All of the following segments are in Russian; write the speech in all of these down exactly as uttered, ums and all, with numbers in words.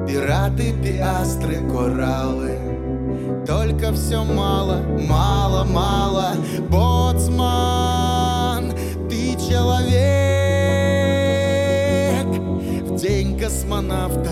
Пираты, пиастры, кораллы. Только все мало, мало, мало. Боцман, ты человек. В день космонавта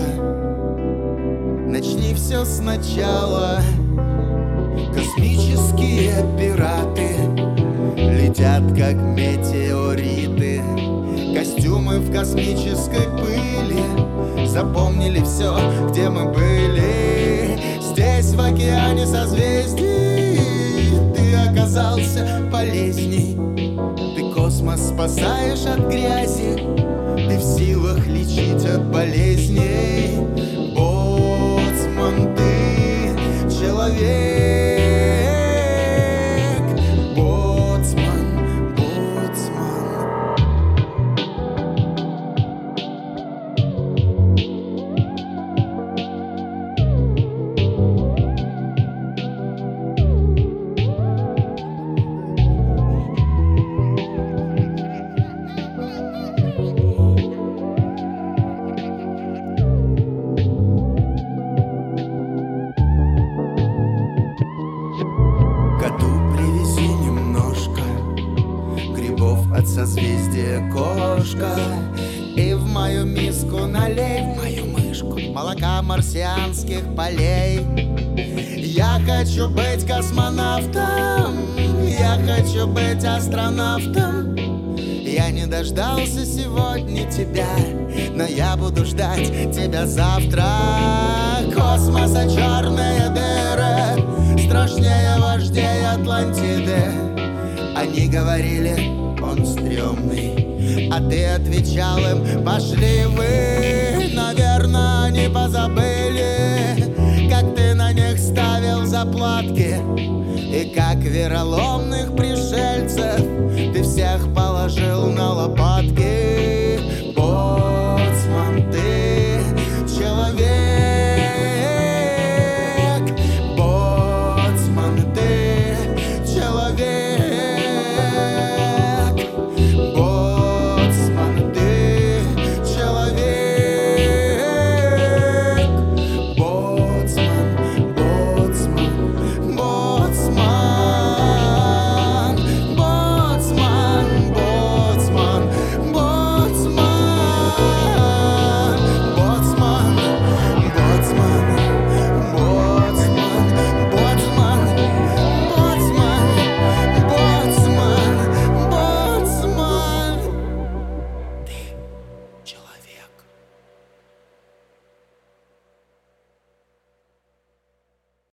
начни все сначала. Космические пираты летят, как метеориты. Костюмы в космической пыли запомнили все, где мы были. Здесь, в океане созвездий, ты оказался полезней. Ты космос спасаешь от грязи, ты в силах лечить от болезней. Боцман, ты человек. От созвездия кошка. И в мою миску налей, в мою мышку, молока марсианских полей. Я хочу быть космонавтом, я хочу быть астронавтом. Я не дождался сегодня тебя, но я буду ждать тебя завтра. Космоса черные дыры страшнее вождей Атлантиды. Они говорили, он стрёмный, а ты отвечал им, пошли вы. Наверное, они позабыли, как ты на них ставил заплатки. И как вероломных пришельцев ты всех положил на лопатки.